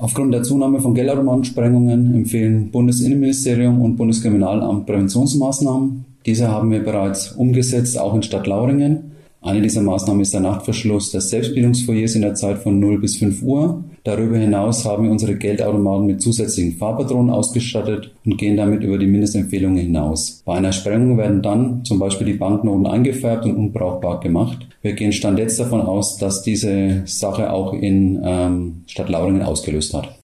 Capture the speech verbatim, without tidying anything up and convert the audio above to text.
Aufgrund der Zunahme von Geldautomatensprengungen empfehlen Bundesinnenministerium und Bundeskriminalamt Präventionsmaßnahmen. Diese haben wir bereits umgesetzt, auch in Stadt Lauringen. Eine dieser Maßnahmen ist der Nachtverschluss des Selbstbedienungsfoyers in der Zeit von null bis fünf Uhr. Darüber hinaus haben wir unsere Geldautomaten mit zusätzlichen Fahrpatronen ausgestattet und gehen damit über die Mindestempfehlungen hinaus. Bei einer Sprengung werden dann zum Beispiel die Banknoten eingefärbt und unbrauchbar gemacht. Wir gehen Stand jetzt davon aus, dass diese Sache auch in ähm, Stadt Lauringen ausgelöst hat.